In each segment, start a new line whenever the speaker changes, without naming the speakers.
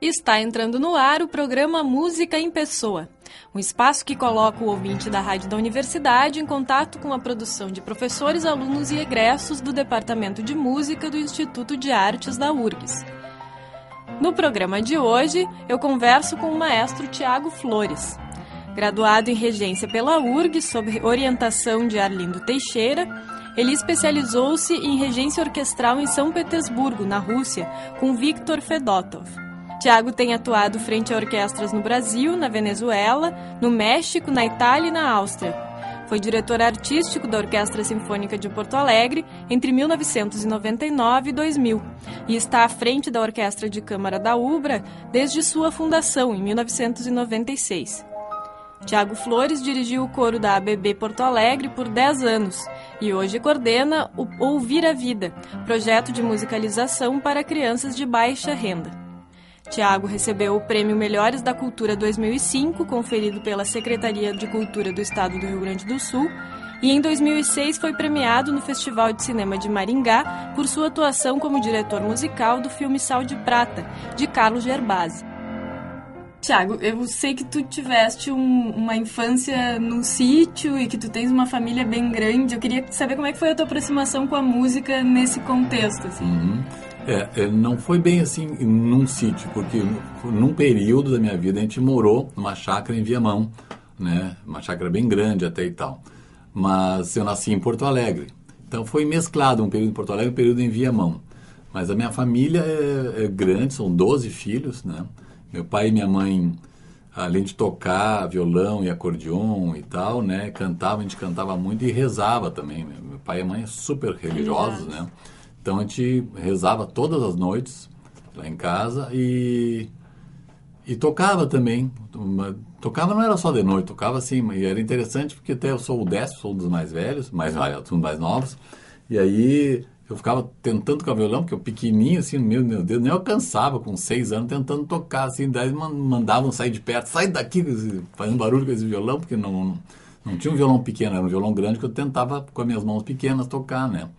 Está entrando no ar o programa Música em Pessoa, um espaço que coloca o ouvinte da rádio da universidade em contato com a produção de professores, alunos e egressos do Departamento de Música do Instituto de Artes da URGS. No programa de hoje, eu converso com o maestro Tiago Flores. Graduado em Regência pela URGS, sob orientação de Arlindo Teixeira, ele especializou-se em regência orquestral em São Petersburgo, na Rússia, com Viktor Fedotov. Tiago tem atuado frente a orquestras no Brasil, na Venezuela, no México, na Itália e na Áustria. Foi diretor artístico da Orquestra Sinfônica de Porto Alegre entre 1999 e 2000 e está à frente da Orquestra de Câmara da UBRA desde sua fundação, em 1996. Tiago Flores dirigiu o coro da ABB Porto Alegre por 10 anos e hoje coordena o Ouvir a Vida, projeto de musicalização para crianças de baixa renda. Tiago recebeu o Prêmio Melhores da Cultura 2005, conferido pela Secretaria de Cultura do Estado do Rio Grande do Sul, e em 2006 foi premiado no Festival de Cinema de Maringá por sua atuação como diretor musical do filme Sal de Prata, de Carlos Gerbasi. Tiago, eu sei que tu tiveste uma infância num sítio e que tu tens uma família bem grande. Eu queria saber como é que foi a tua aproximação com a música nesse contexto, assim.
Não foi bem assim num sítio, porque num período da minha vida a gente morou numa chácara em Viamão, né? Uma chácara bem grande até e tal. Mas eu nasci em Porto Alegre. Então foi mesclado um período em Porto Alegre e um período em Viamão. Mas a minha família é grande, são 12 filhos, né? Meu pai e minha mãe, além de tocar violão e acordeon e tal, né? A gente cantava muito e rezava também, né? Meu pai e a mãe super religiosos, né? Então a gente rezava todas as noites lá em casa e tocava também. Tocava não era só de noite, tocava assim, e era interessante porque até eu sou o 10º, sou um dos mais velhos, mais novos, e aí eu ficava tentando tocar violão, porque eu pequenininho, assim, meu Deus, nem alcançava com 6 anos tentando tocar, assim, daí mandavam sair de perto, sai daqui, fazendo barulho com esse violão, porque não tinha um violão pequeno, era um violão grande que eu tentava com as minhas mãos pequenas tocar, né?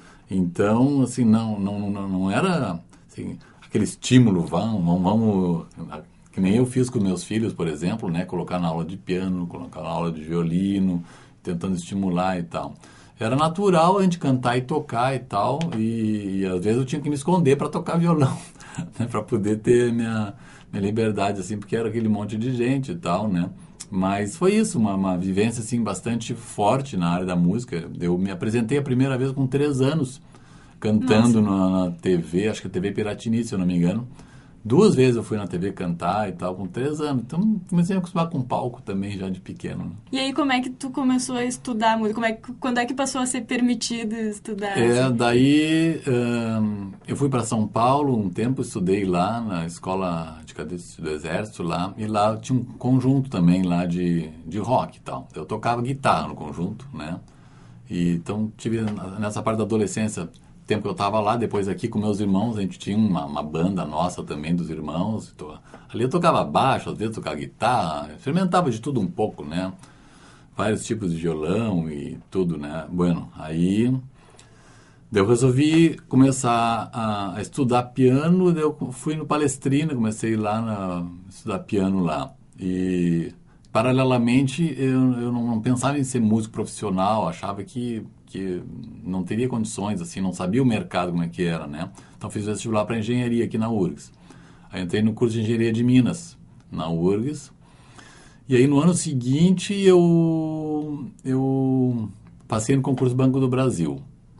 Então, assim, não era assim, aquele estímulo, vamos, que nem eu fiz com meus filhos, por exemplo, né? Colocar na aula de piano, colocar na aula de violino, tentando estimular e tal. Era natural a gente cantar e tocar e tal, e às vezes eu tinha que me esconder para tocar violão, né? Para poder ter minha liberdade, assim, porque era aquele monte de gente e tal, né? Mas foi isso, uma vivência assim, bastante forte na área da música. Eu me apresentei a primeira vez com 3 anos, cantando na TV, acho que a TV Piratini, se eu não me engano. 2 vezes eu fui na TV cantar e tal, com 3 anos. Então, comecei a acostumar com palco também, já de pequeno. Né?
E aí, como é que tu começou a estudar música? Quando é que passou a ser permitido estudar?
Daí eu fui para São Paulo um tempo, estudei lá na Escola de Cadetes do Exército lá, e lá tinha um conjunto também lá de rock e tal. Eu tocava guitarra no conjunto, né? E, então, tive nessa parte da adolescência... tempo que eu estava lá, depois aqui com meus irmãos, a gente tinha uma banda nossa também dos irmãos. Ali eu tocava baixo, às vezes tocava guitarra, experimentava de tudo um pouco, né? Vários tipos de violão e tudo, né? Bueno, aí eu resolvi começar a estudar piano, eu fui no Palestrina, comecei lá a estudar piano lá. E, paralelamente, eu não pensava em ser músico profissional, achava que não teria condições, assim, não sabia o mercado como é que era, né? Então fiz vestibular para engenharia aqui na URGS. Aí entrei no curso de engenharia de Minas, na URGS. E aí no ano seguinte eu passei no concurso Banco do Brasil.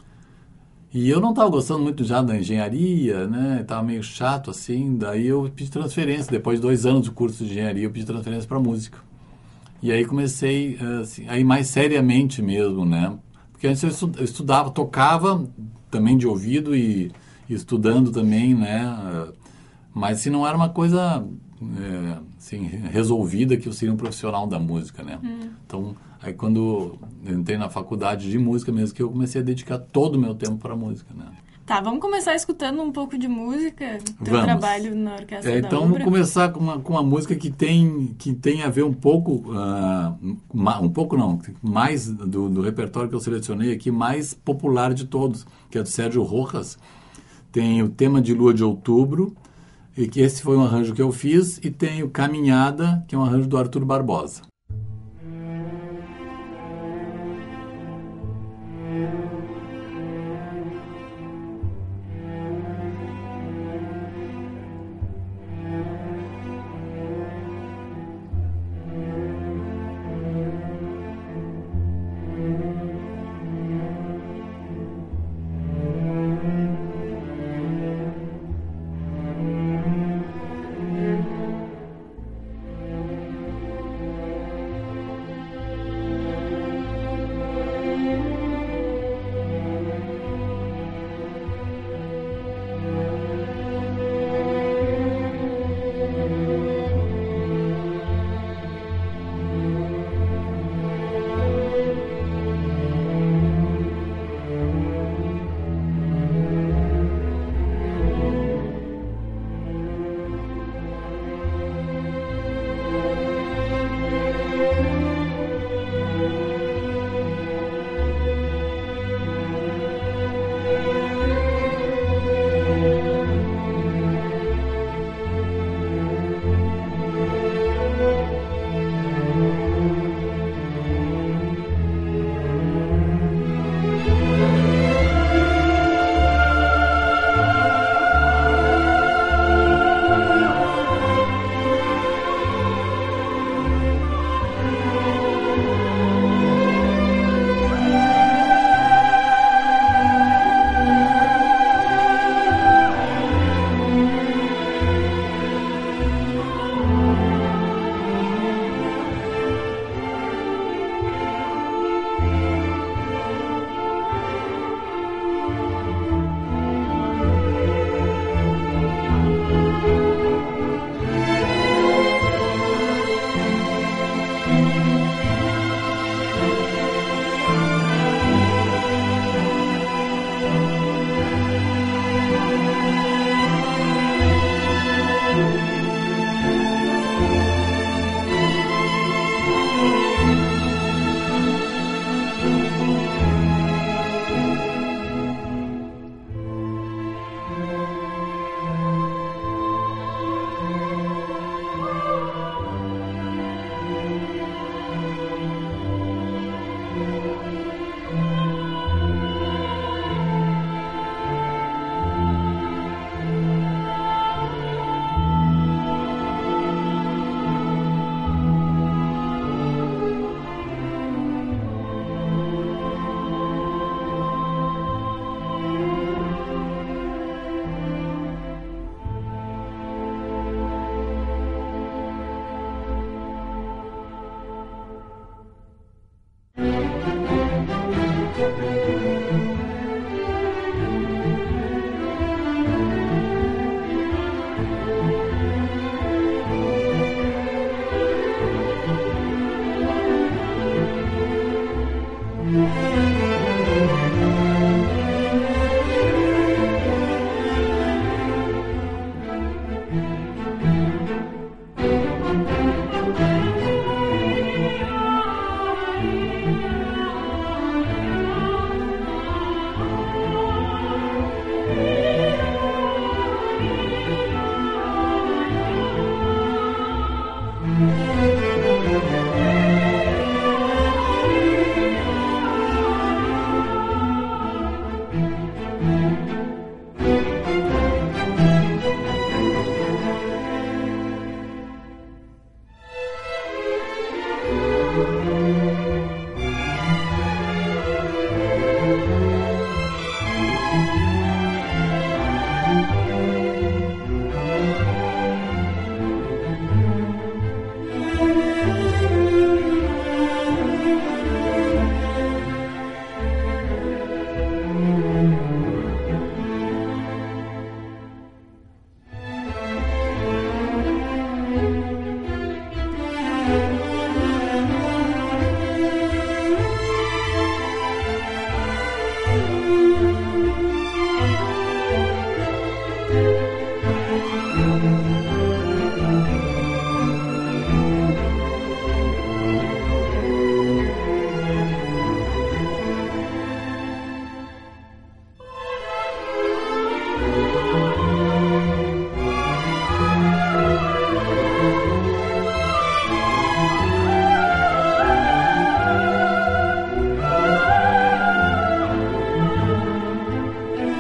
E eu não estava gostando muito já da engenharia, né? Estava meio chato, assim. Daí eu pedi transferência. Depois de 2 anos do curso de engenharia, eu pedi transferência para música. E aí comecei, assim, aí mais seriamente mesmo, né? Porque antes eu estudava, tocava também de ouvido e estudando também, né? Mas assim, não era uma coisa assim, resolvida que eu seria um profissional da música, né? Então, aí quando eu entrei na faculdade de música mesmo, que eu comecei a dedicar todo o meu tempo para a música, né?
Tá, vamos começar escutando um pouco de música, teu trabalho na Orquestra da UBRA.
Então, vamos começar com uma música que tem a ver um pouco, mais do repertório que eu selecionei aqui, mais popular de todos, que é do Sérgio Rojas. Tem o tema de Lua de Outubro, E que esse foi um arranjo que eu fiz, e tenho Caminhada, que é um arranjo do Arthur Barbosa.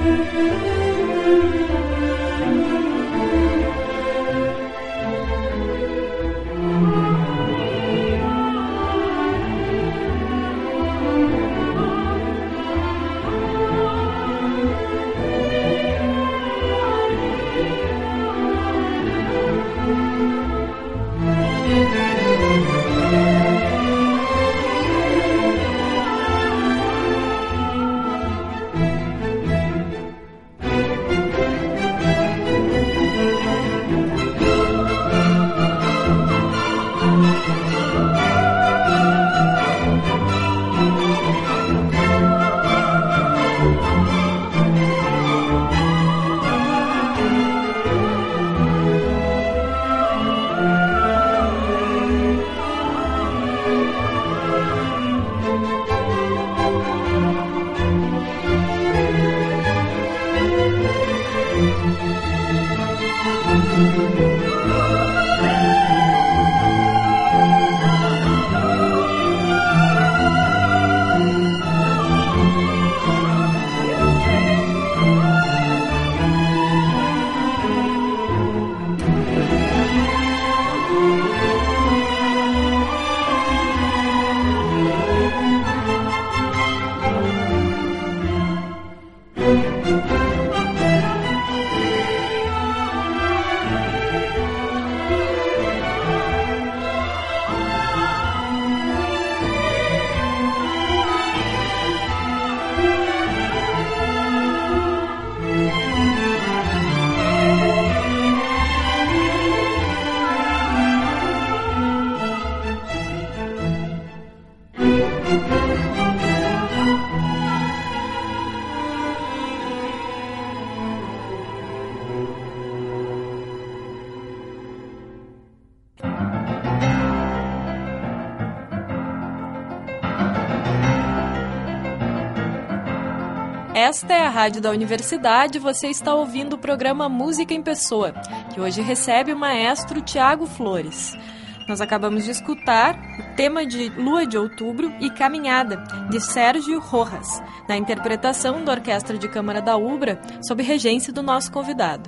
Esta é a Rádio da Universidade, você está ouvindo o programa Música em Pessoa, que hoje recebe o maestro Tiago Flores. Nós acabamos de escutar o tema de Lua de Outubro e Caminhada, de Sérgio Rojas, na interpretação da Orquestra de Câmara da UBRA, sob regência do nosso convidado.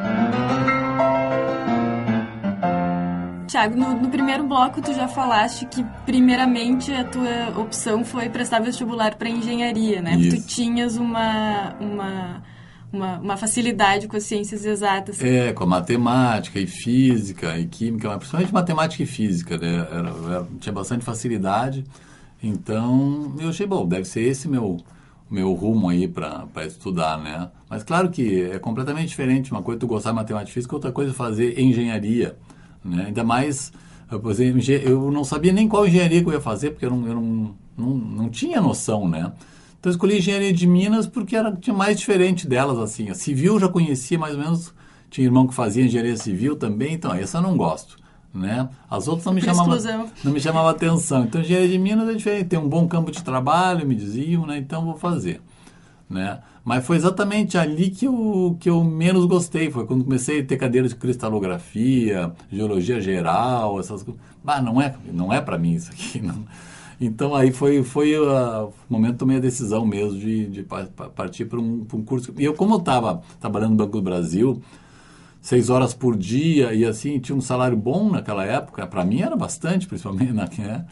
Tiago, no primeiro bloco tu já falaste que primeiramente a tua opção foi prestar vestibular para engenharia, né?
Isso.
Tu tinhas uma facilidade com as ciências exatas.
Com a matemática e física e química, mas principalmente matemática e física, né? Tinha bastante facilidade, então eu achei, bom, deve ser esse meu rumo aí para estudar, né? Mas claro que é completamente diferente, uma coisa tu gostar de matemática e física, outra coisa fazer engenharia, né? Ainda mais, por exemplo, eu não sabia nem qual engenharia que eu ia fazer, porque eu não tinha noção, né? Então eu escolhi engenharia de Minas porque tinha mais diferente delas, assim. A civil eu já conhecia mais ou menos, tinha irmão que fazia engenharia civil também, então essa eu não gosto, né? As outras não me chamavam atenção. Então engenharia de Minas é diferente, tem um bom campo de trabalho, me diziam, né? Então vou fazer, né? Mas foi exatamente ali que eu menos gostei, foi quando comecei a ter cadeiras de cristalografia, geologia geral, essas coisas. Não é para mim isso aqui, não. Então aí foi o momento que tomei a decisão mesmo de partir para um curso. E como eu estava trabalhando no Banco do Brasil, 6 horas por dia, e assim, tinha um salário bom naquela época, para mim era bastante, principalmente, né?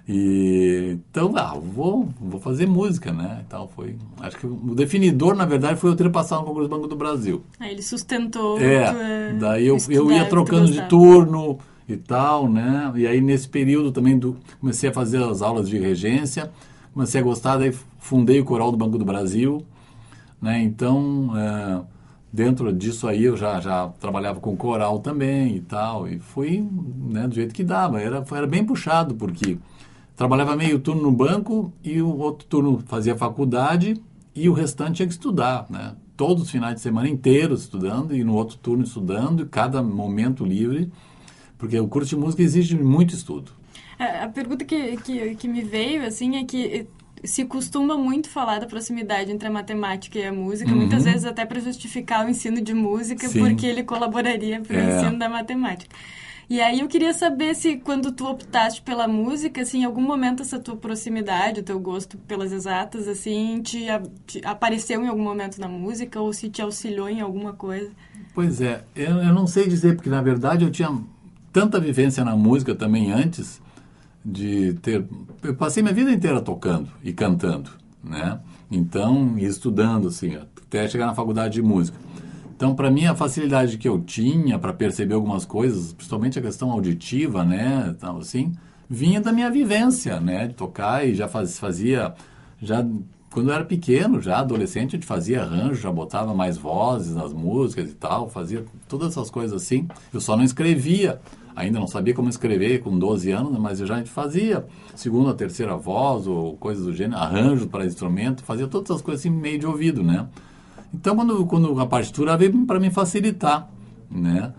E então, vou fazer música, né? Então acho que o definidor, na verdade, foi eu ter passado no concurso do Banco do Brasil.
Aí ele sustentou.
Daí eu ia trocando de turno e tal, né? E aí nesse período também comecei a fazer as aulas de regência, comecei a gostar, daí fundei o Coral do Banco do Brasil, né? Então, dentro disso aí eu já trabalhava com coral também e tal, e fui, né, do jeito que dava, era bem puxado, porque trabalhava meio turno no banco e o outro turno fazia faculdade e o restante tinha que estudar, né? Todos os finais de semana inteiros estudando e no outro turno estudando, e cada momento livre, porque o curso de música exige muito estudo.
A pergunta que me veio, assim, é que se costuma muito falar da proximidade entre a matemática e a música, muitas vezes até para justificar o ensino de música, porque ele colaboraria para o ensino da matemática. E aí eu queria saber se quando tu optaste pela música, assim, em algum momento essa tua proximidade, o teu gosto pelas exatas, assim, te apareceu em algum momento na música ou se te auxiliou em alguma coisa?
Pois é, eu não sei dizer, porque na verdade eu tinha tanta vivência na música também antes de ter... Eu passei minha vida inteira tocando e cantando, né? Então, e estudando, assim, até chegar na faculdade de música. Então, para mim, a facilidade que eu tinha para perceber algumas coisas, principalmente a questão auditiva, né, tal, assim, vinha da minha vivência, né, de tocar e já fazia, já quando eu era pequeno, já adolescente, a gente fazia arranjo, já botava mais vozes nas músicas e tal, fazia todas essas coisas assim. Eu só não escrevia, ainda não sabia como escrever com 12 anos, mas eu já fazia segunda, terceira voz ou coisas do gênero, arranjo para instrumento, fazia todas essas coisas assim meio de ouvido, né. Então, quando a partitura veio para me facilitar, né?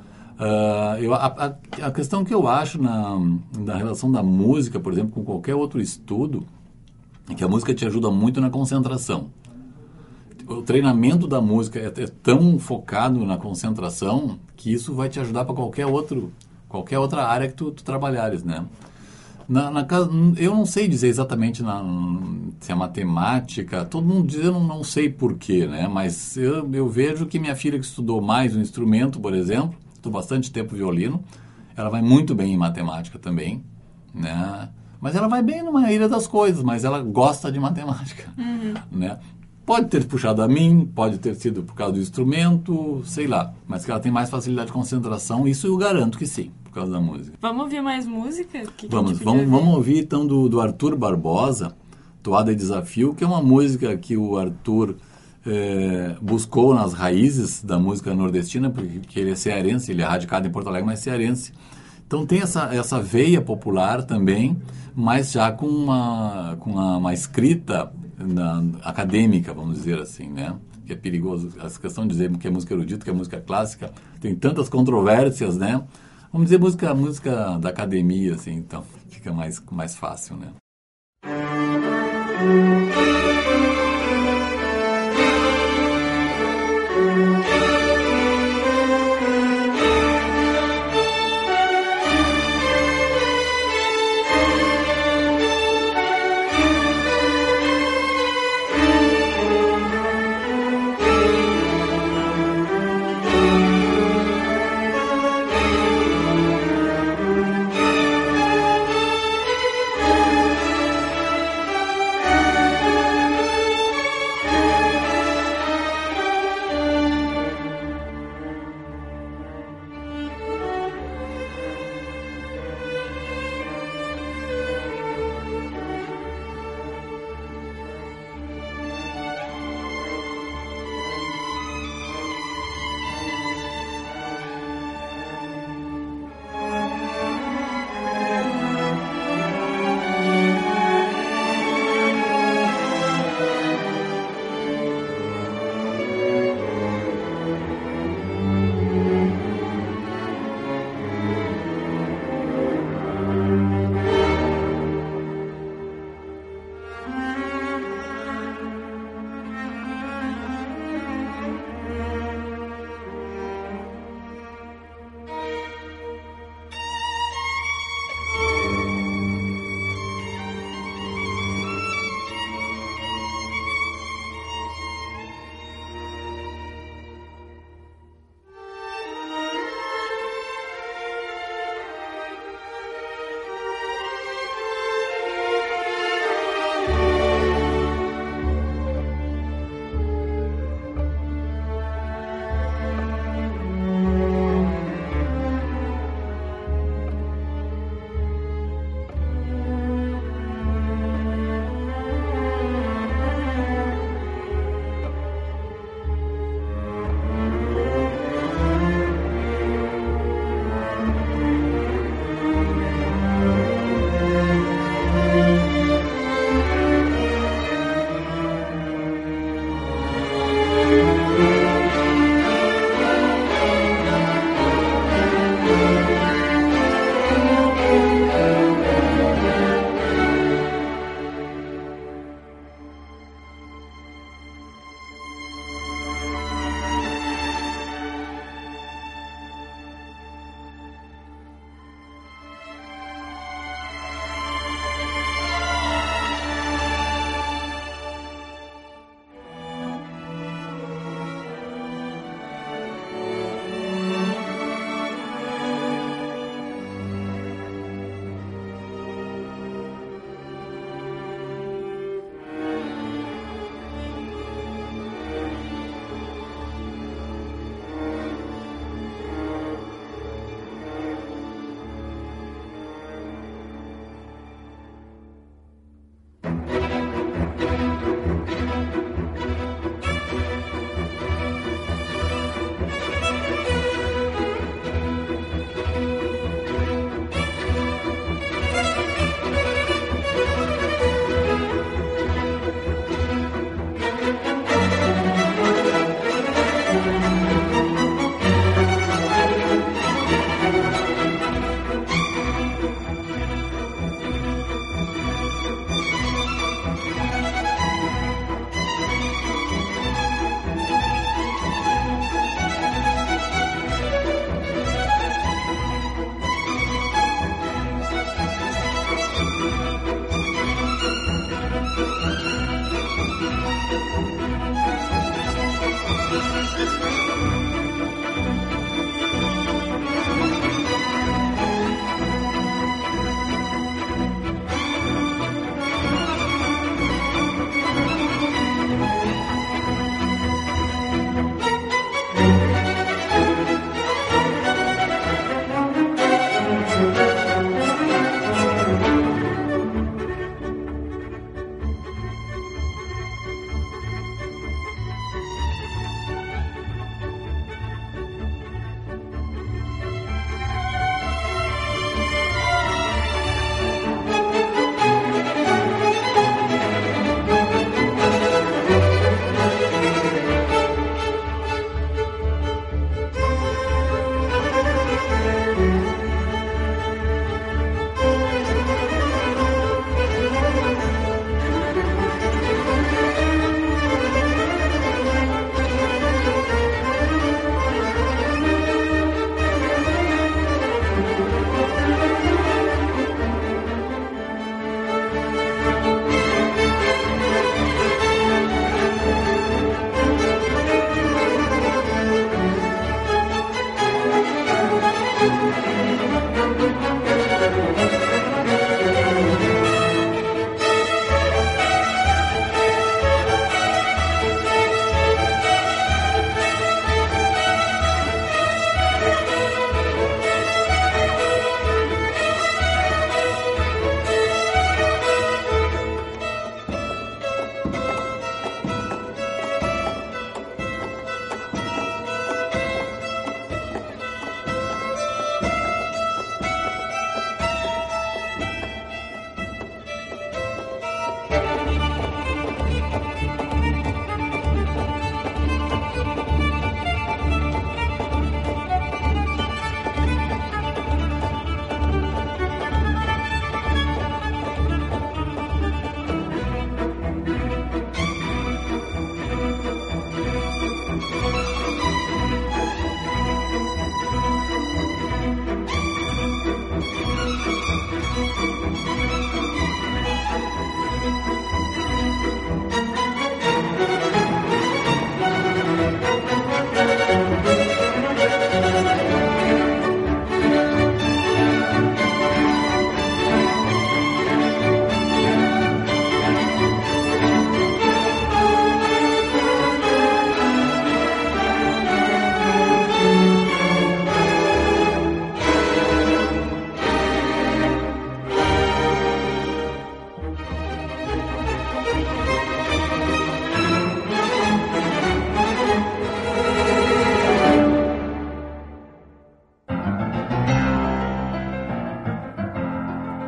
A questão que eu acho na relação da música, por exemplo, com qualquer outro estudo, é que a música te ajuda muito na concentração. O treinamento da música é tão focado na concentração que isso vai te ajudar para qualquer outra área que tu trabalhares, né? Eu não sei dizer exatamente se é matemática, todo mundo diz, eu não sei porquê, né? Mas eu vejo que minha filha que estudou mais um instrumento, por exemplo, estudou bastante tempo violino, ela vai muito bem em matemática também, né? Mas ela vai bem numa ilha das coisas, mas ela gosta de matemática, né? Pode ter puxado a mim, pode ter sido por causa do instrumento, sei lá, mas que ela tem mais facilidade de concentração, isso eu garanto que sim. Por causa da música.
Vamos ouvir mais música?
Vamos ouvir então do Arthur Barbosa, Toada e Desafio, que é uma música que o Arthur buscou nas raízes da música nordestina, porque ele é cearense, ele é radicado em Porto Alegre, mas cearense. Então tem essa veia popular também, mas já com uma escrita acadêmica, vamos dizer assim, né? Que é perigoso, essa questão de dizer que é música erudita, que é música clássica, tem tantas controvérsias, né? Vamos dizer música da academia, assim, então fica mais fácil, né?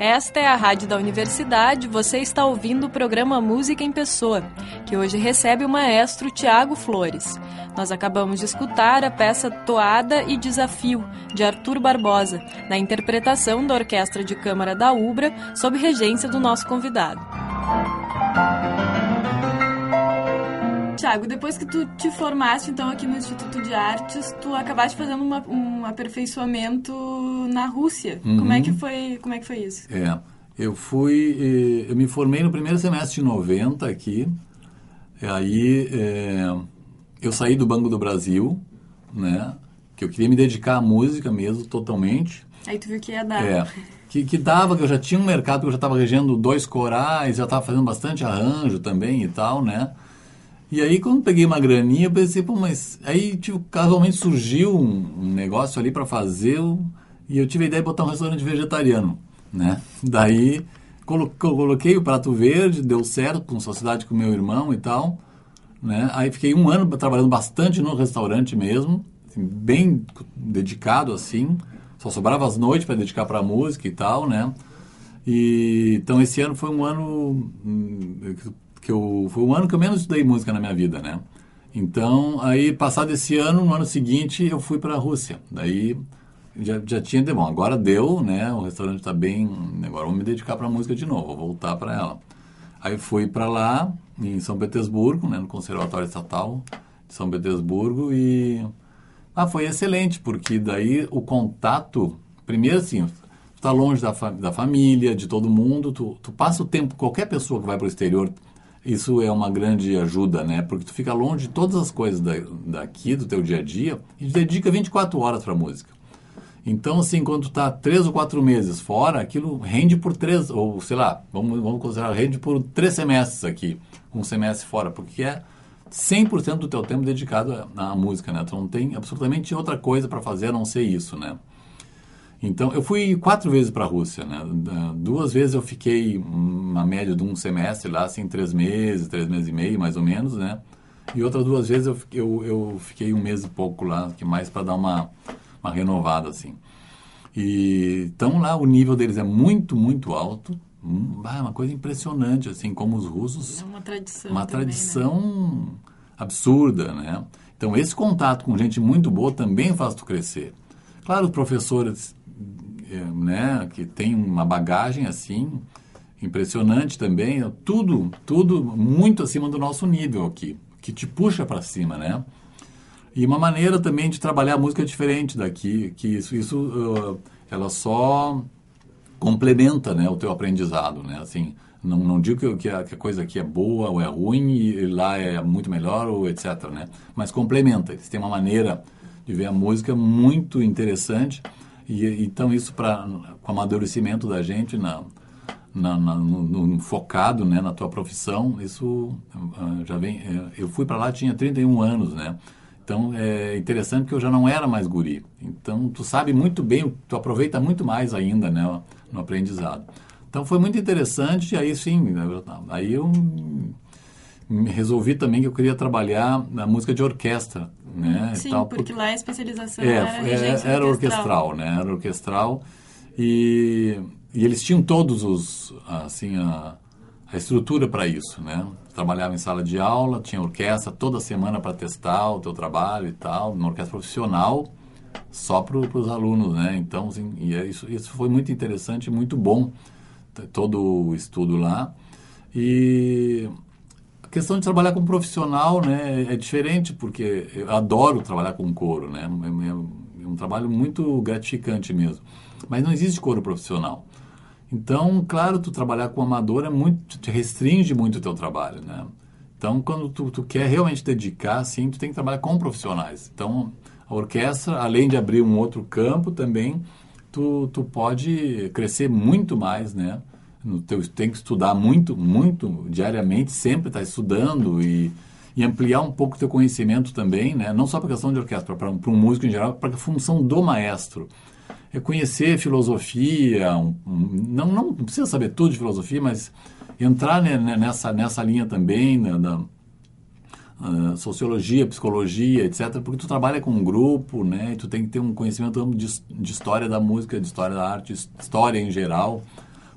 Esta é a Rádio da Universidade, você está ouvindo o programa Música em Pessoa, que hoje recebe o maestro Tiago Flores. Nós acabamos de escutar a peça Toada e Desafio, de Arthur Barbosa, na interpretação da Orquestra de Câmara da UBRA, sob regência do nosso convidado. Tiago, depois que tu te formaste então aqui no Instituto de Artes, tu acabaste fazendo um aperfeiçoamento na Rússia.
Uhum.
Como é que foi isso?
Eu me formei no primeiro semestre de 90 aqui. Aí eu saí do Banco do Brasil, né? Que eu queria me dedicar à música mesmo, totalmente.
Aí tu viu que ia dar.
Que dava, que eu já tinha um mercado, que eu já estava regendo 2 corais, já estava fazendo bastante arranjo também e tal, né? E aí, quando peguei uma graninha, eu pensei, mas... Aí, casualmente surgiu um negócio ali para fazer, e eu tive a ideia de botar um restaurante vegetariano, né? Daí, coloquei o prato verde, deu certo, com sociedade com meu irmão e tal, né? Aí, fiquei 1 ano trabalhando bastante no restaurante mesmo, assim, bem dedicado, assim. Só sobrava as noites para dedicar para a música e tal, né? Então, esse ano foi um ano... foi um ano que eu menos estudei música na minha vida, né? Então, aí, passado esse ano, no ano seguinte, eu fui para a Rússia. Daí, já tinha... Bom, agora deu, né? O restaurante está bem... Agora vou me dedicar para a música de novo, vou voltar para ela. Aí, fui para lá, em São Petersburgo, né? No Conservatório Estatal de São Petersburgo, e... foi excelente, porque daí o contato... Primeiro, assim... Tu tá longe da família, de todo mundo, tu passa o tempo... Qualquer pessoa que vai para o exterior... Isso é uma grande ajuda, né? Porque tu fica longe de todas as coisas daqui, do teu dia a dia, e te dedica 24 horas para a música. Então, assim, quando tu tá 3 ou 4 meses fora, aquilo rende por 3, ou sei lá, vamos considerar, rende por 3 semestres aqui, um semestre fora, porque é 100% do teu tempo dedicado à música, né? Tu não tem absolutamente outra coisa para fazer a não ser isso, né? Então, eu fui 4 vezes para a Rússia, né? 2 vezes eu fiquei uma média de um semestre lá, assim, 3 meses e meio, mais ou menos, né? E outras 2 vezes eu fiquei 1 mês e pouco lá, que mais para dar uma renovada, assim. Então, lá o nível deles é muito, muito alto. Uma coisa impressionante, assim, como os russos...
É uma tradição
Uma
também,
tradição,
né?
Absurda, né? Então, esse contato com gente muito boa também faz tu crescer. Claro, os professores... né, que tem uma bagagem assim impressionante também, tudo muito acima do nosso nível aqui, que te puxa para cima, né? E uma maneira também de trabalhar a música diferente daqui, que isso ela só complementa, né, o teu aprendizado, né? Assim, não digo que a coisa aqui é boa ou é ruim e lá é muito melhor ou etc, né? Mas complementa. Eles têm uma maneira de ver a música muito interessante. Então, isso com o amadurecimento da gente no focado, né, na tua profissão, isso já vem... Eu fui para lá, tinha 31 anos, né? Então, é interessante que eu já não era mais guri. Então, tu sabe muito bem, tu aproveita muito mais ainda, né, no aprendizado. Então, foi muito interessante, e aí sim, aí eu resolvi também que eu queria trabalhar na música de orquestra, né?
Sim,
tal,
porque lá a especialização era
era orquestral, né? Era orquestral e eles tinham todos a estrutura para isso, né? Trabalhava em sala de aula, tinha orquestra toda semana para testar o teu trabalho e tal, uma orquestra profissional só para os alunos, né? Então, assim, isso foi muito interessante, muito bom, todo o estudo lá. E a questão de trabalhar como profissional, né, é diferente, porque eu adoro trabalhar com coro, né? É um trabalho muito gratificante mesmo. Mas não existe coro profissional. Então, claro, tu trabalhar com amador te restringe muito o teu trabalho, né? Então, quando tu quer realmente dedicar, assim, tu tem que trabalhar com profissionais. Então, a orquestra, além de abrir um outro campo também, tu pode crescer muito mais, né? Tem que estudar muito, muito, diariamente, sempre estar estudando e ampliar um pouco o teu conhecimento também, né? Não só para a questão de orquestra, para um músico em geral, para a função do maestro. É conhecer filosofia, não precisa saber tudo de filosofia, mas entrar nessa linha também, da sociologia, psicologia, etc., porque tu trabalha com um grupo, né? E tu tem que ter um conhecimento amplo de história da música, de história da arte, história em geral,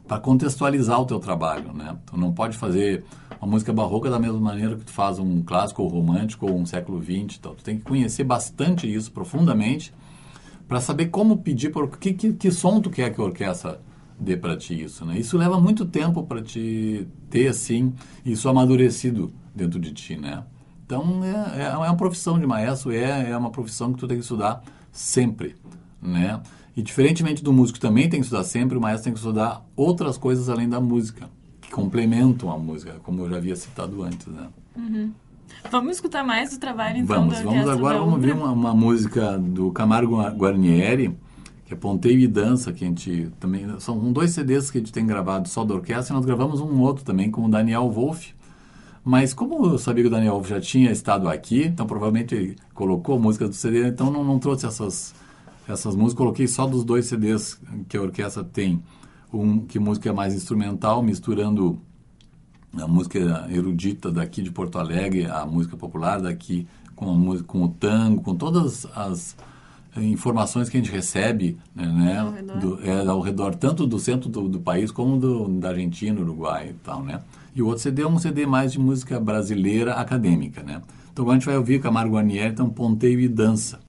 contextualizar o teu trabalho, né? Tu não pode fazer uma música barroca da mesma maneira que tu faz um clássico ou romântico ou um século XX. Então, tu tem que conhecer bastante isso profundamente para saber como pedir, que som tu quer que a orquestra dê para ti isso, né? Isso leva muito tempo para te ter, assim, isso amadurecido dentro de ti, né? Então, é uma profissão de maestro, é uma profissão que tu tem que estudar sempre, né? E diferentemente do músico que também tem que estudar sempre, o maestro tem que estudar outras coisas além da música, que complementam a música, como eu já havia citado antes, né?
Uhum. Vamos escutar mais do trabalho, então,
Vamos agora, vamos ver uma música do Camargo Guarnieri, que é Ponteio e Dança, que a gente também... São 2 CDs que a gente tem gravado só da orquestra, e nós gravamos um outro também com o Daniel Wolff. Mas como eu sabia que o Daniel Wolff já tinha estado aqui, então provavelmente ele colocou a música do CD, então não trouxe essas músicas, coloquei só dos 2 CDs que a orquestra tem. Que música é mais instrumental, misturando a música erudita daqui de Porto Alegre, a música popular daqui, com o tango, com todas as informações que a gente recebe, né, ao redor tanto do centro do país como da Argentina, Uruguai e tal, né? E o outro CD é um CD mais de música brasileira acadêmica, né? Então agora a gente vai ouvir Camargo Guarnieri, então Ponteio e Dança.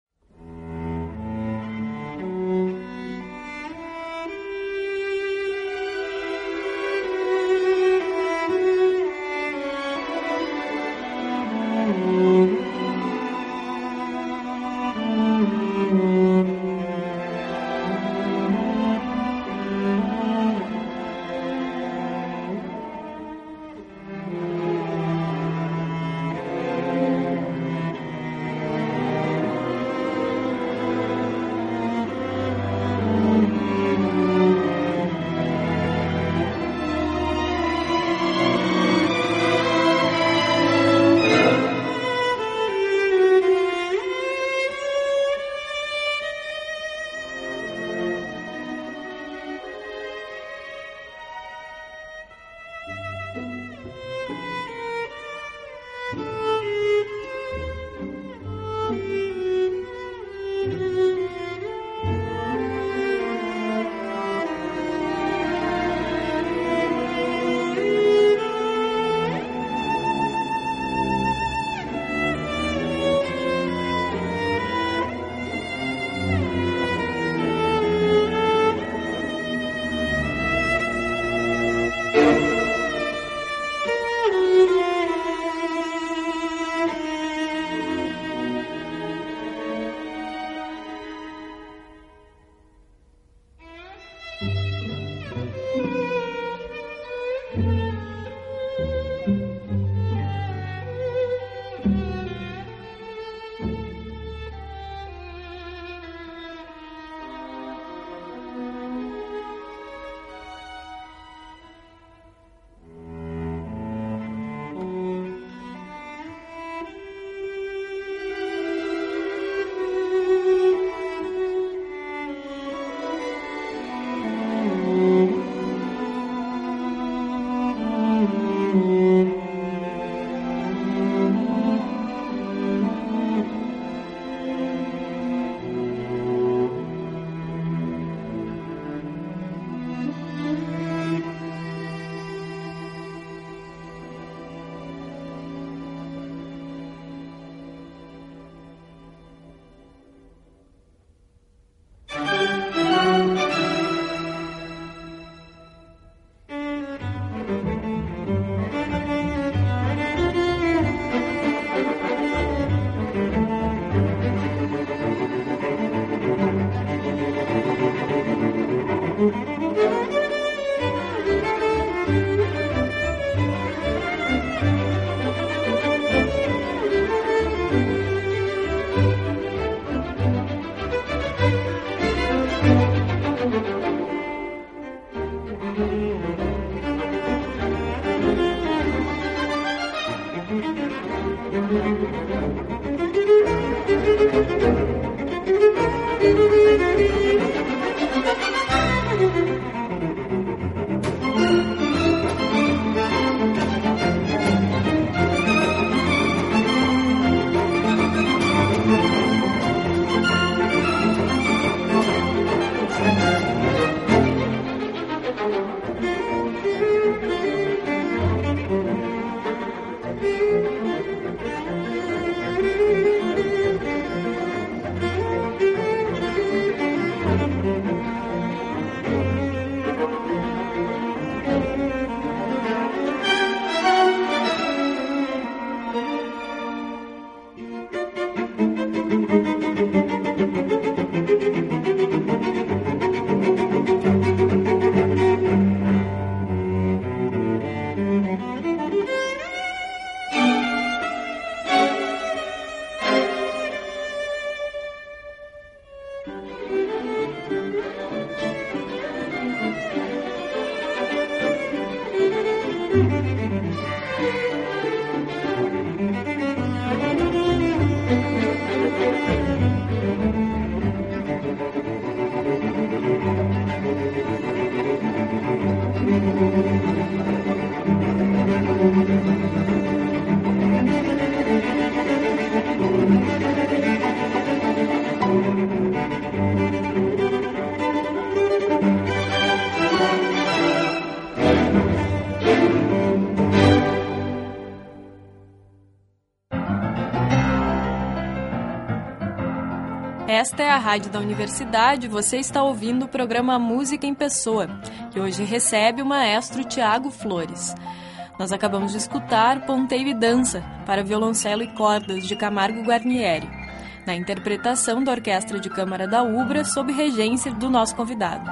Esta é a Rádio da Universidade, você está ouvindo o programa Música em Pessoa, que hoje recebe o maestro Tiago Flores. Nós acabamos de escutar Ponteio e Dança, para violoncelo e cordas, de Camargo Guarnieri, na interpretação da Orquestra de Câmara da UBRA, sob regência do nosso convidado.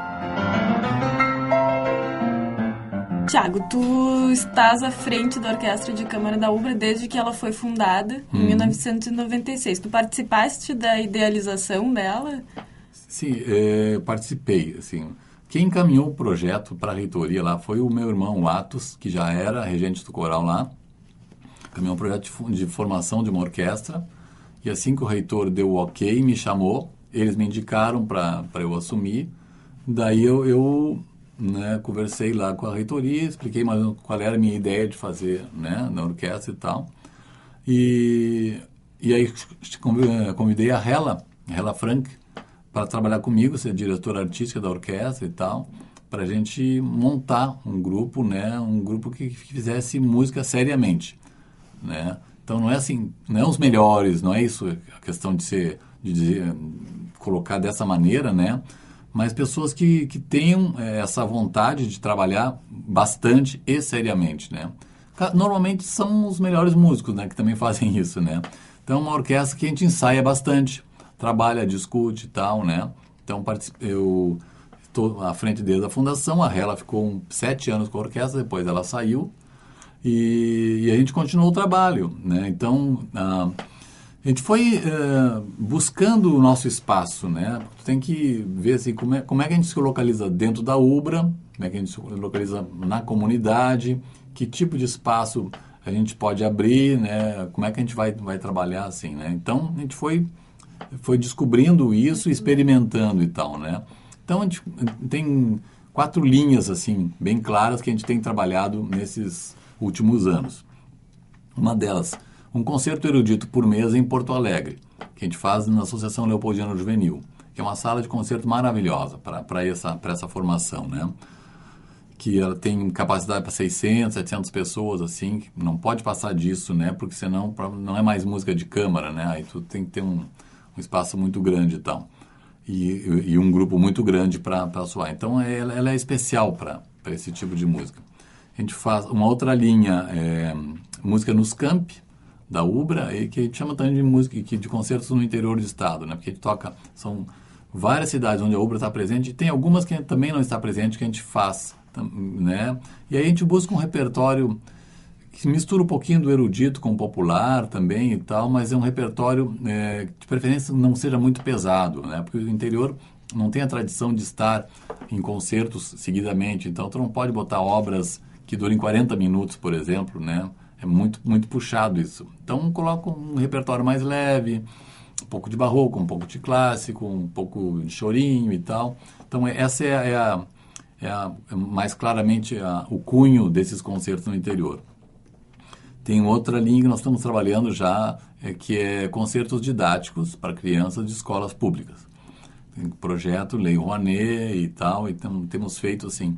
Tiago, tu estás à frente da Orquestra de Câmara da UBRA desde que ela foi fundada, em 1996. Tu participaste da idealização dela?
Sim, participei. Assim. Quem encaminhou o projeto para a reitoria lá foi o meu irmão Atos, que já era regente do coral lá. Encaminhou um projeto de formação de uma orquestra. E assim que o reitor deu o ok, me chamou, eles me indicaram para eu assumir. Daí eu conversei lá com a reitoria, expliquei mais qual era a minha ideia de fazer, né, na orquestra e tal. E aí convidei a Hela Frank, para trabalhar comigo, ser diretora artística da orquestra e tal, para a gente montar um grupo, né, um grupo que fizesse música seriamente, né. Então não é assim, não é os melhores, não é isso a questão de colocar dessa maneira, né? Mas pessoas que tenham essa vontade de trabalhar bastante e seriamente, né? Normalmente são os melhores músicos, né, que também fazem isso, né? Então é uma orquestra que a gente ensaia bastante, trabalha, discute e tal, né? Então eu estou à frente desde a fundação, a Hela ficou 7 anos com a orquestra, depois ela saiu e a gente continuou o trabalho, né? Então a gente foi buscando o nosso espaço, né? Tem que ver assim, como é que a gente se localiza dentro da UBRA, como é que a gente se localiza na comunidade, que tipo de espaço a gente pode abrir, né? Como é que a gente vai trabalhar assim, né? Então a gente foi descobrindo isso, experimentando e tal, né? Então a gente tem 4 linhas assim bem claras que a gente tem trabalhado nesses últimos anos. Uma delas, um concerto erudito por mês em Porto Alegre, que a gente faz na Associação Leopoldina Juvenil, que é uma sala de concerto maravilhosa para essa formação, né? Que ela tem capacidade para 600, 700 pessoas, assim, não pode passar disso, né? Porque senão não é mais música de câmara, né? Aí tu tem que ter um espaço muito grande e tal. E um grupo muito grande para soar. Então, ela é especial para esse tipo de música. A gente faz uma outra linha, música nos campi, da UBRA, que a gente chama também de música de concertos no interior do estado, né? Porque a gente toca, são várias cidades onde a UBRA está presente, e tem algumas que também não está presente, que a gente faz, né? E aí a gente busca um repertório que mistura um pouquinho do erudito com o popular também e tal, mas é um repertório de preferência não seja muito pesado, né? Porque o interior não tem a tradição de estar em concertos seguidamente, então tu não pode botar obras que durem 40 minutos, por exemplo, né? É muito, muito puxado isso. Então coloca um repertório mais leve, um pouco de barroco, um pouco de clássico, um pouco de chorinho e tal. Então essa é mais claramente o cunho desses concertos no interior. Tem outra linha que nós estamos trabalhando já, que é concertos didáticos para crianças de escolas públicas. Tem um projeto Lei Rouanet e tal, e temos feito assim,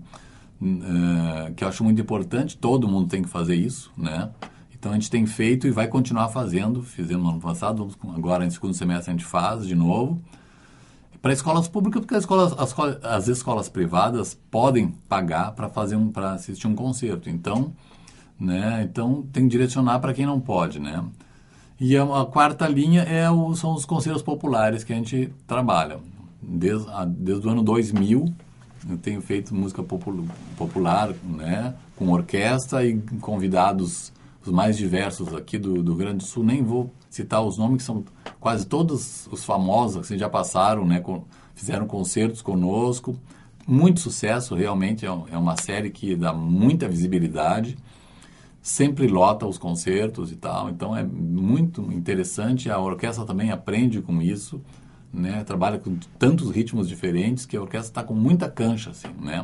que eu acho muito importante, todo mundo tem que fazer isso, né? Então a gente tem feito e vai continuar fazendo, fizemos no ano passado, agora em segundo semestre a gente faz de novo. Para escolas públicas, porque as escolas privadas podem pagar para assistir um concerto, então, né? Então tem que direcionar para quem não pode, né? E a 4ª linha são os concertos populares que a gente trabalha. Desde o ano 2000, eu tenho feito música popular, né? Com orquestra e convidados os mais diversos aqui do Rio Grande do Sul. Nem vou citar os nomes, que são quase todos os famosos que já passaram, né? Fizeram concertos conosco. Muito sucesso, realmente. É uma série que dá muita visibilidade. Sempre lota os concertos e tal. Então é muito interessante. A orquestra também aprende com isso, né? Trabalha com tantos ritmos diferentes que a orquestra está com muita cancha, assim, né?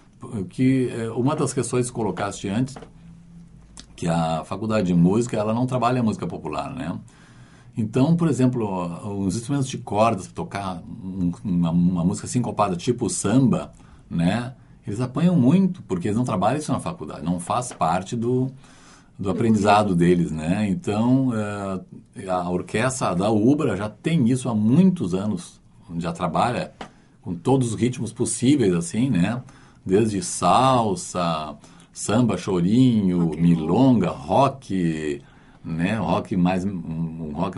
Uma das questões que colocaste antes, que a faculdade de música, ela não trabalha a música popular, né? Então, por exemplo, os instrumentos de cordas, para tocar uma música sincopada tipo samba, né? Eles apanham muito, porque eles não trabalham isso na faculdade, não faz parte do aprendizado deles, né? Então, a orquestra da Ubra já tem isso há muitos anos, já trabalha com todos os ritmos possíveis, assim, né? Desde salsa, samba, chorinho, milonga, rock, né? Rock um rock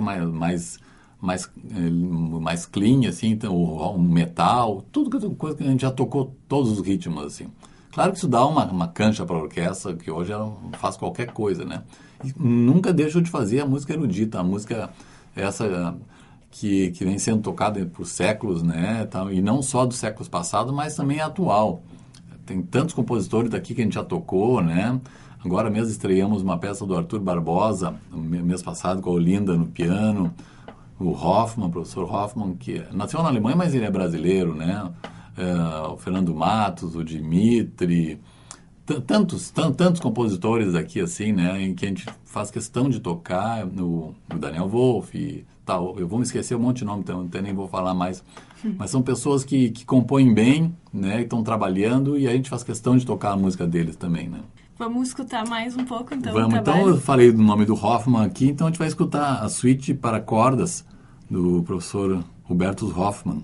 mais clean, assim, então, o metal, tudo coisa que a gente já tocou todos os ritmos, assim. Claro que isso dá uma cancha para a orquestra, que hoje ela faz qualquer coisa, né? E nunca deixou de fazer a música erudita, a música essa que vem sendo tocada por séculos, né? E não só dos séculos passados, mas também atual. Tem tantos compositores daqui que a gente já tocou, né? Agora mesmo estreamos uma peça do Arthur Barbosa, no mês passado, com a Olinda no piano, o Hoffmann, o professor Hoffmann, que nasceu na Alemanha, mas ele é brasileiro, né? O Fernando Matos, o Dimitri, tantos compositores aqui, assim, né, em que a gente faz questão de tocar, o Daniel Wolff e tal. Eu vou me esquecer um monte de nome, então até nem vou falar mais. Mas são pessoas que compõem bem, né, que estão trabalhando, e a gente faz questão de tocar a música deles também, né.
Vamos escutar mais um pouco, então,
Vamos, então, eu falei do nome do Hoffmann aqui, então a gente vai escutar a suíte para cordas do professor Hubertus Hoffmann.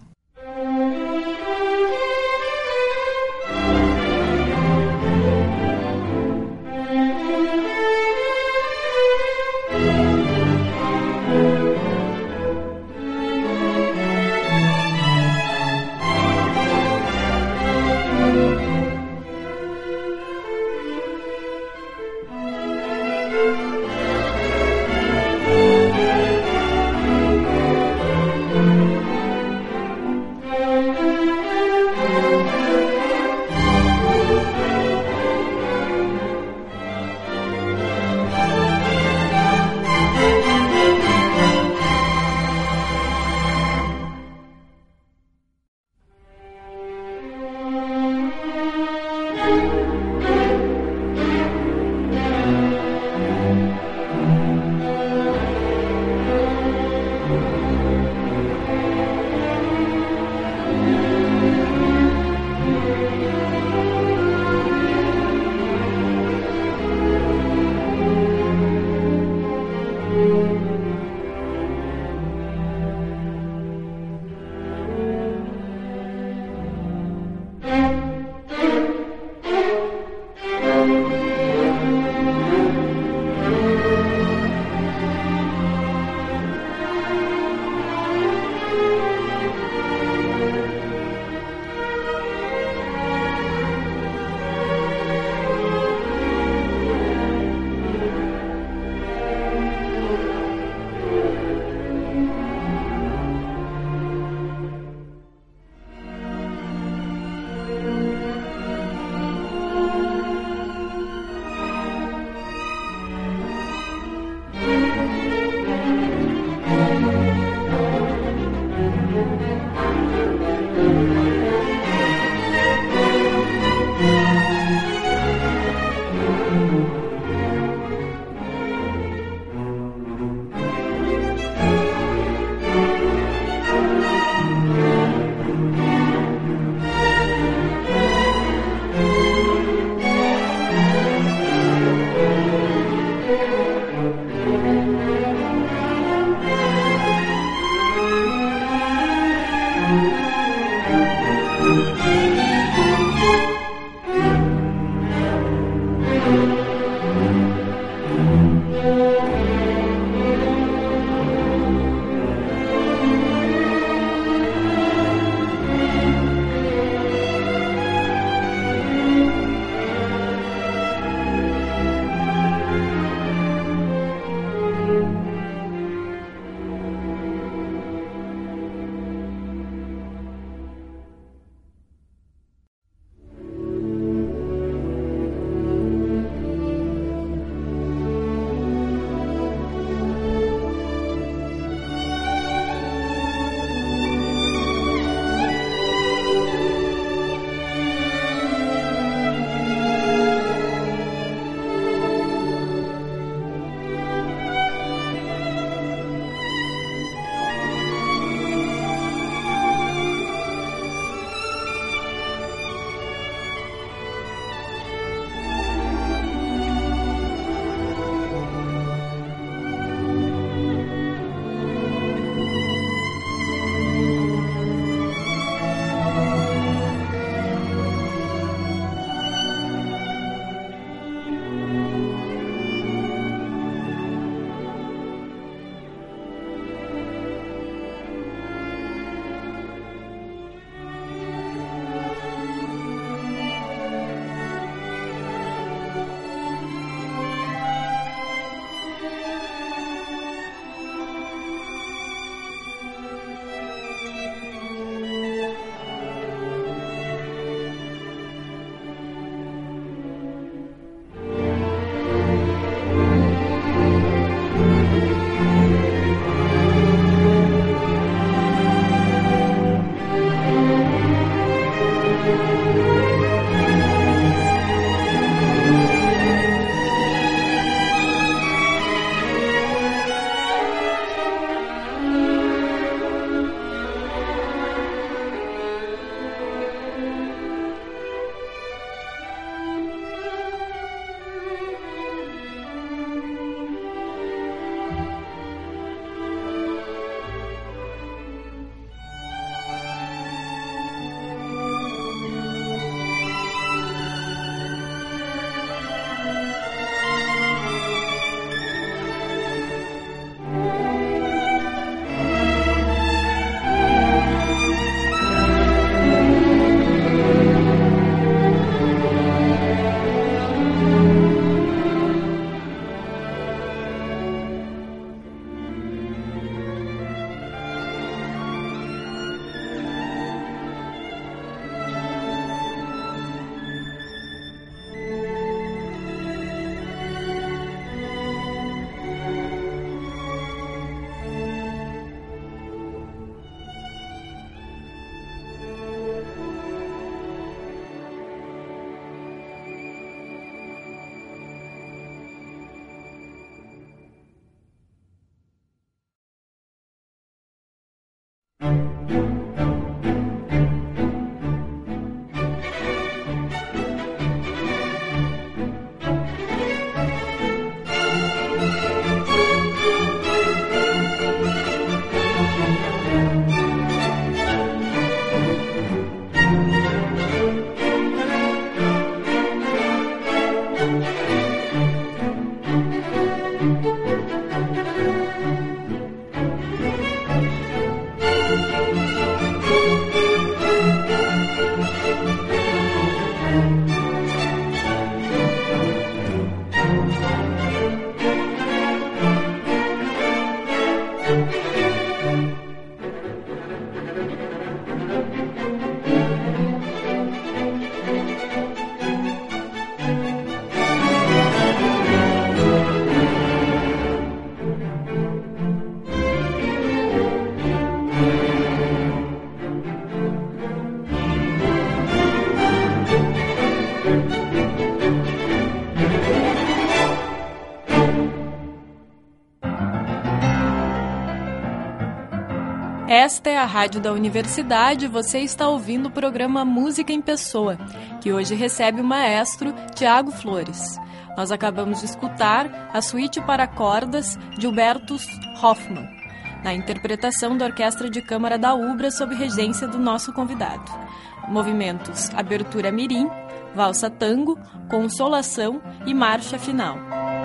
Esta é a Rádio da Universidade e você está ouvindo o programa Música em Pessoa, que hoje recebe o maestro Tiago Flores. Nós acabamos de escutar a suíte para cordas de Hubertus Hoffmann, na interpretação da Orquestra de Câmara da UBRA sob regência do nosso convidado. Movimentos Abertura Mirim, Valsa Tango, Consolação e Marcha Final.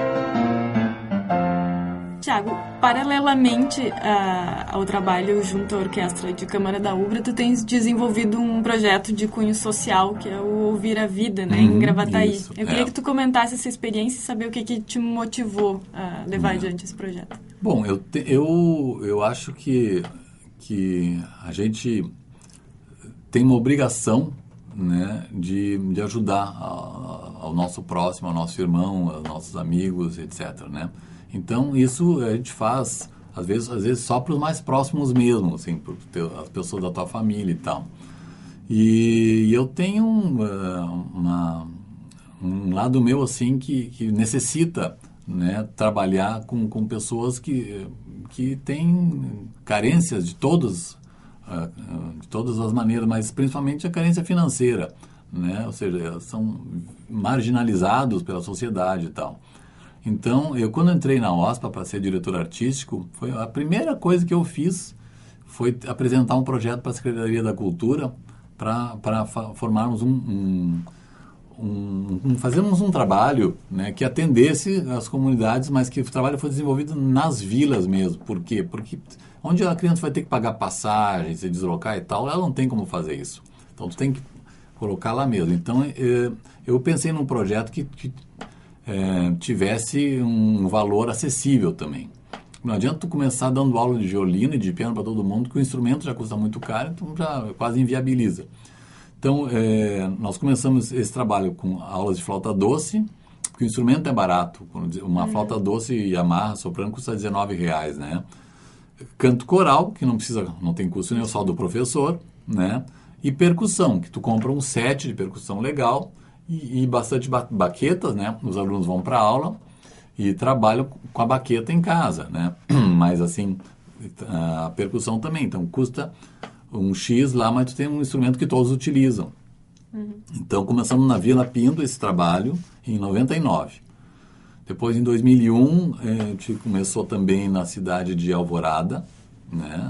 Tiago, paralelamente ao trabalho junto à Orquestra de Câmara da UBRA, tu tens desenvolvido um projeto de cunho social, que é o Ouvir a Vida, né, em Gravataí.
Isso,
Eu queria que tu comentasse essa experiência e saber o que te motivou a levar adiante esse projeto.
Bom, eu acho que a gente tem uma obrigação, né, de ajudar ao nosso próximo, ao nosso irmão, aos nossos amigos, etc., né? Então, isso a gente faz, às vezes só para os mais próximos mesmo, assim, para as pessoas da tua família e tal. E eu tenho um lado meu, assim, que necessita, né, trabalhar com pessoas que têm carências de todas as maneiras, mas principalmente a carência financeira, né? Ou seja, são marginalizados pela sociedade e tal. Então, quando entrei na OSPA para ser diretor artístico, foi a primeira coisa que eu fiz foi apresentar um projeto para a Secretaria da Cultura para formarmos fazermos um trabalho, né, que atendesse as comunidades, mas que o trabalho foi desenvolvido nas vilas mesmo. Por quê? Porque onde a criança vai ter que pagar passagem, se deslocar e tal, ela não tem como fazer isso. Então, tu tem que colocar lá mesmo. Então, eu pensei num projeto que tivesse um valor acessível também. Não adianta tu começar dando aula de violino e de piano para todo mundo, que o instrumento já custa muito caro, então já quase inviabiliza. Então, nós começamos esse trabalho com aulas de flauta doce, porque o instrumento é barato. Uma flauta doce Yamaha soprano custa R$19, né? Canto coral, que não tem custo nenhum, só do professor, né? E percussão, que tu compra um set de percussão legal, e bastante baquetas, né? Os alunos vão para aula e trabalham com a baqueta em casa, né? Mas, assim, a percussão também. Então, custa um X lá, mas tu tem um instrumento que todos utilizam. Então, começamos na Vila Pinto esse trabalho em 99. Depois, em 2001, a gente começou também na cidade de Alvorada, né?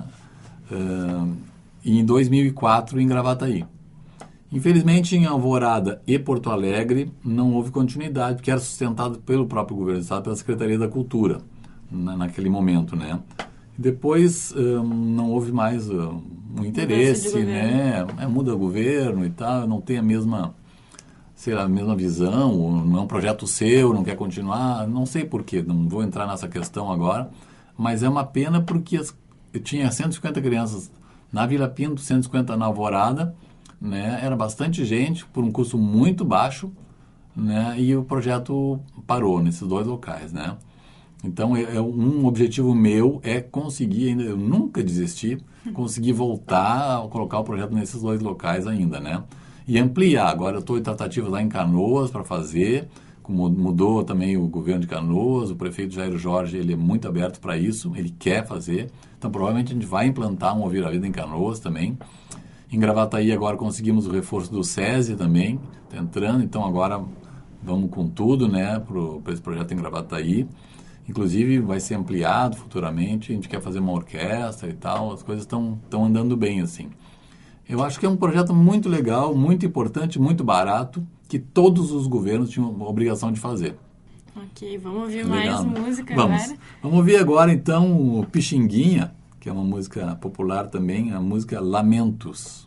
E em 2004, em Gravataí. Infelizmente, em Alvorada e Porto Alegre, não houve continuidade, porque era sustentado pelo próprio governo do estado, pela Secretaria da Cultura, naquele momento, né? Depois, não houve mais um interesse, né? Muda o governo e tal, não tem a mesma visão, não é um projeto seu, não quer continuar, não sei porquê, não vou entrar nessa questão agora, mas é uma pena porque eu tinha 150 crianças na Vila Pinto, 150 na Alvorada, né? Era bastante gente, por um custo muito baixo, né? E o projeto parou nesses dois locais, né? Então, um objetivo meu é conseguir, ainda eu nunca desisti, conseguir voltar a colocar o projeto nesses dois locais ainda, né? E ampliar. Agora eu estou em tratativas lá em Canoas para fazer, Mudou também o governo de Canoas, o prefeito Jair Jorge, ele é muito aberto para isso, ele quer fazer. Então, provavelmente a gente vai implantar um Ouvir a Vida em Canoas também. Em Gravataí agora conseguimos o reforço do SESI também, está entrando, então agora vamos com tudo, né, para esse projeto em Gravataí. Inclusive vai ser ampliado futuramente, a gente quer fazer uma orquestra e tal, as coisas estão andando bem assim. Eu acho que é um projeto muito legal, muito importante, muito barato, que todos os governos tinham a obrigação de fazer.
Ok, vamos ouvir mais música
agora? Vamos ouvir agora então o Pixinguinha, que é uma música popular também, a música Lamentos.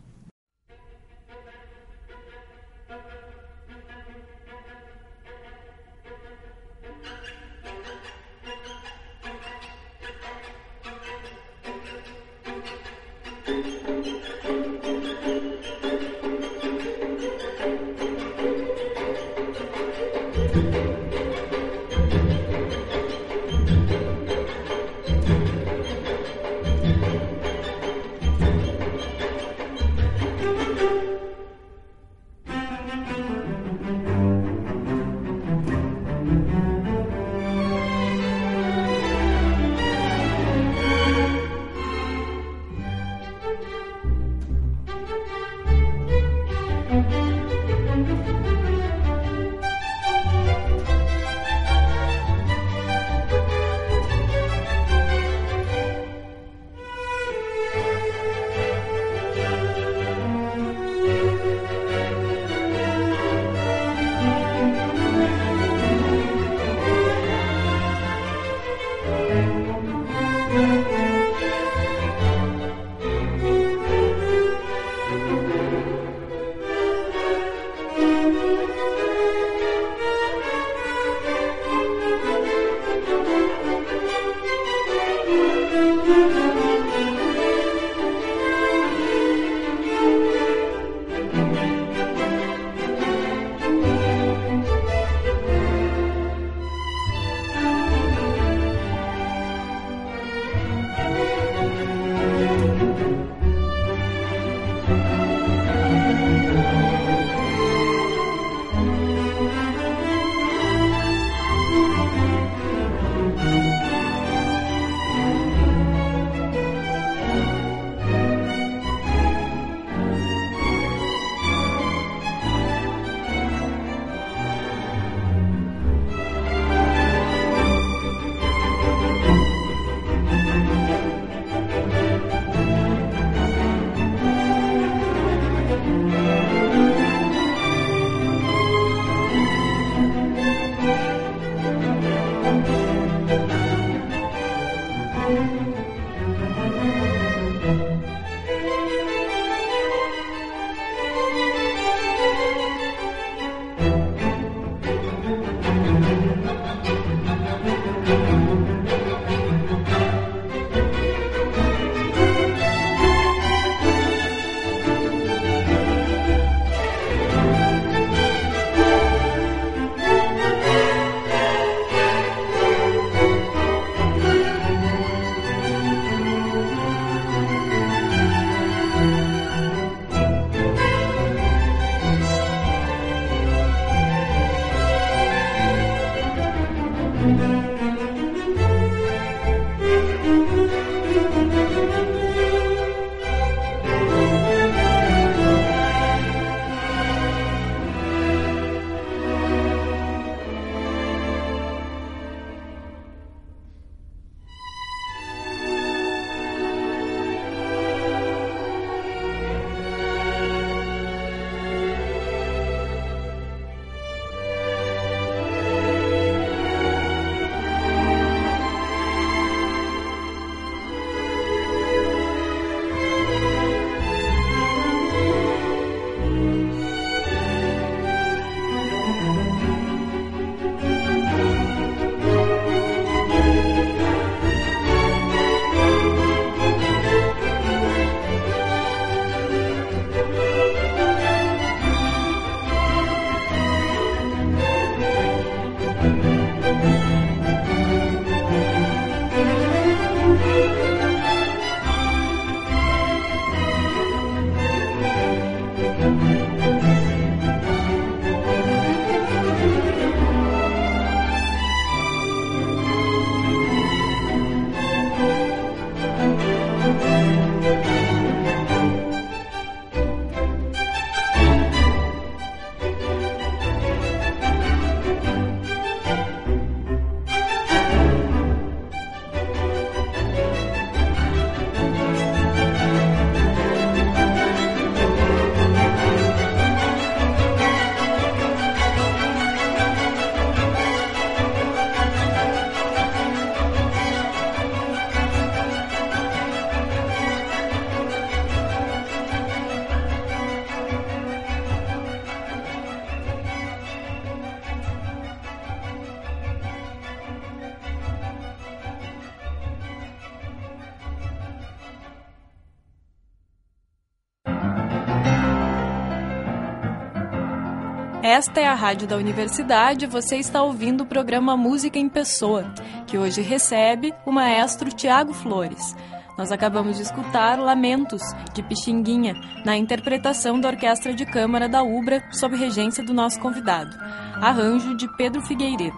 Esta é a Rádio da Universidade e você está ouvindo o programa Música em Pessoa, que hoje recebe o maestro Tiago Flores. Nós acabamos de escutar Lamentos, de Pixinguinha, na interpretação da Orquestra de Câmara da UBRA, sob regência do nosso convidado. Arranjo de Pedro Figueiredo.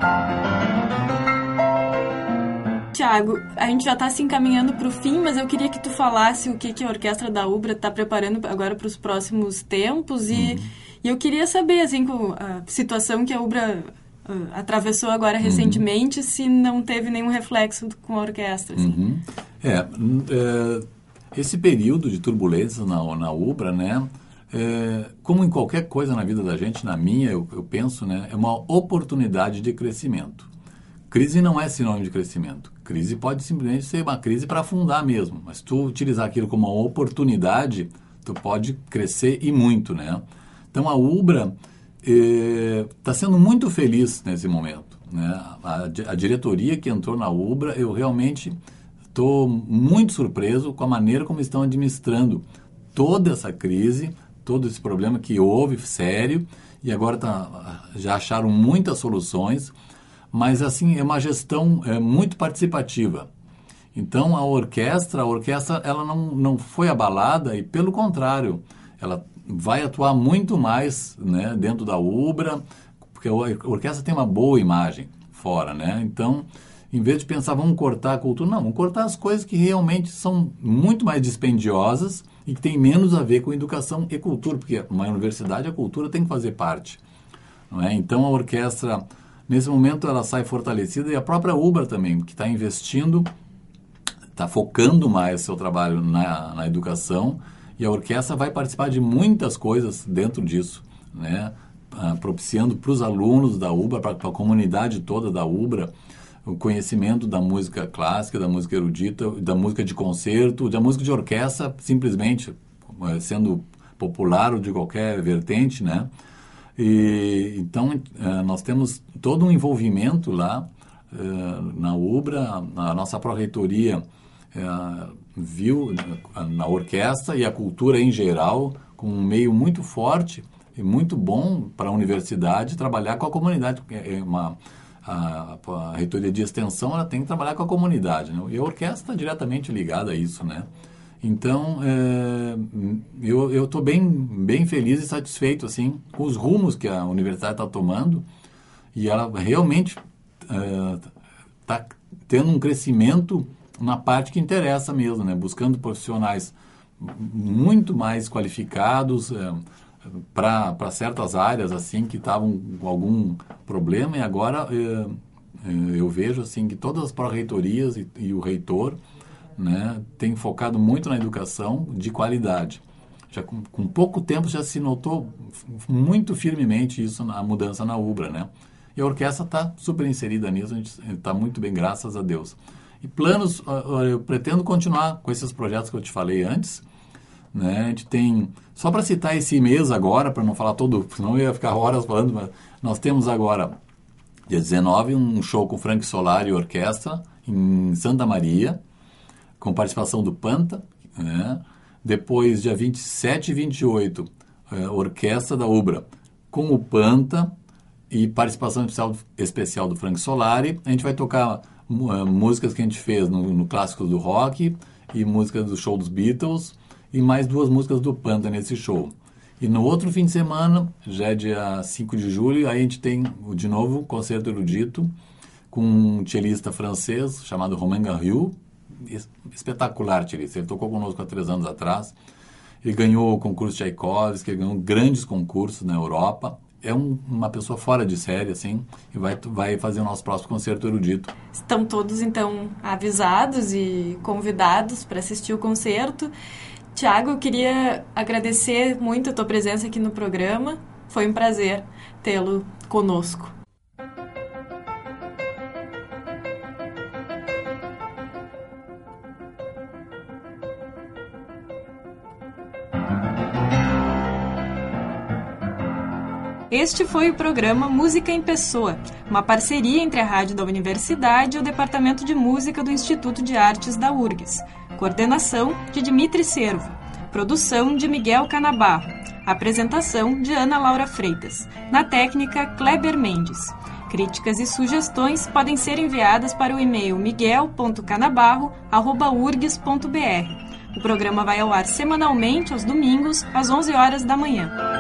Tiago, a gente já está se encaminhando para o fim, mas eu queria que tu falasse o que a Orquestra da UBRA está preparando agora para os próximos tempos e eu queria saber, assim, com a situação que a UBRA atravessou agora recentemente, se não teve nenhum reflexo com a orquestra. Assim.
Esse período de turbulência na UBRA, né, como em qualquer coisa na vida da gente, na minha, eu penso, né, é uma oportunidade de crescimento. Crise não é sinônimo de crescimento. Crise pode simplesmente ser uma crise para afundar mesmo, mas tu utilizar aquilo como uma oportunidade, tu pode crescer e muito, né? Então, a UBRA está sendo muito feliz nesse momento, né? A diretoria que entrou na UBRA, eu realmente estou muito surpreso com a maneira como estão administrando toda essa crise, todo esse problema que houve, sério, e agora já acharam muitas soluções, mas assim, é uma gestão muito participativa. Então, a orquestra ela não foi abalada e, pelo contrário, ela vai atuar muito mais, né, dentro da UBRA, porque a orquestra tem uma boa imagem fora, né? Então, em vez de pensar, vamos cortar a cultura, não, vamos cortar as coisas que realmente são muito mais dispendiosas e que tem menos a ver com educação e cultura, porque uma universidade, a cultura tem que fazer parte, não é? Então, a orquestra, nesse momento, ela sai fortalecida e a própria UBRA também, que está investindo, está focando mais seu trabalho na educação. E a orquestra vai participar de muitas coisas dentro disso, né? Propiciando para os alunos da UBRA, para a comunidade toda da UBRA, o conhecimento da música clássica, da música erudita, da música de concerto, da música de orquestra, simplesmente sendo popular ou de qualquer vertente, né? E, então, nós temos todo um envolvimento lá na UBRA, a nossa pró-reitoria viu na orquestra e a cultura em geral como um meio muito forte e muito bom para a universidade trabalhar com a comunidade, porque a reitoria de extensão ela tem que trabalhar com a comunidade, né? E a orquestra está diretamente ligada a isso, né? Então, eu estou bem feliz e satisfeito assim, com os rumos que a universidade está tomando e ela realmente está tendo um crescimento na parte que interessa mesmo, né? Buscando profissionais muito mais qualificados para certas áreas assim que estavam com algum problema e agora eu vejo assim que todas as pró-reitorias e o reitor, né, tem focado muito na educação de qualidade. Já com pouco tempo já se notou muito firmemente isso na mudança na UBRA, né? E a orquestra está super inserida nisso, a gente está muito bem, graças a Deus. E planos, eu pretendo continuar com esses projetos que eu te falei antes, né? A gente tem, só para citar esse mês agora, para não falar todo, senão eu ia ficar horas falando, mas nós temos agora, dia 19, um show com Frank Solari e orquestra em Santa Maria, com participação do Panta, né? Depois, dia 27 e 28, orquestra da UBRA com o Panta e participação especial do Frank Solari. A gente vai tocar músicas que a gente fez no Clássicos do Rock e músicas do show dos Beatles e mais 2 músicas do Panta nesse show. E no outro fim de semana, já é dia 5 de julho, aí a gente tem de novo o concerto erudito com um cellista francês chamado Romain Garriou, espetacular cellista. Ele tocou conosco há 3 anos atrás. Ele ganhou o concurso Tchaikovsky, ele ganhou grandes concursos na Europa. É uma pessoa fora de série, assim, e vai fazer o nosso próximo concerto erudito.
Estão todos, então, avisados e convidados para assistir o concerto. Tiago, eu queria agradecer muito a tua presença aqui no programa. Foi um prazer tê-lo conosco. Este foi o programa Música em Pessoa, uma parceria entre a Rádio da Universidade e o Departamento de Música do Instituto de Artes da URGS. Coordenação de Dimitri Servo. Produção de Miguel Canabarro. Apresentação de Ana Laura Freitas. Na técnica, Kleber Mendes. Críticas e sugestões podem ser enviadas para o e-mail miguel.canabarro@urgs.br. O programa vai ao ar semanalmente aos domingos, às 11 horas da manhã.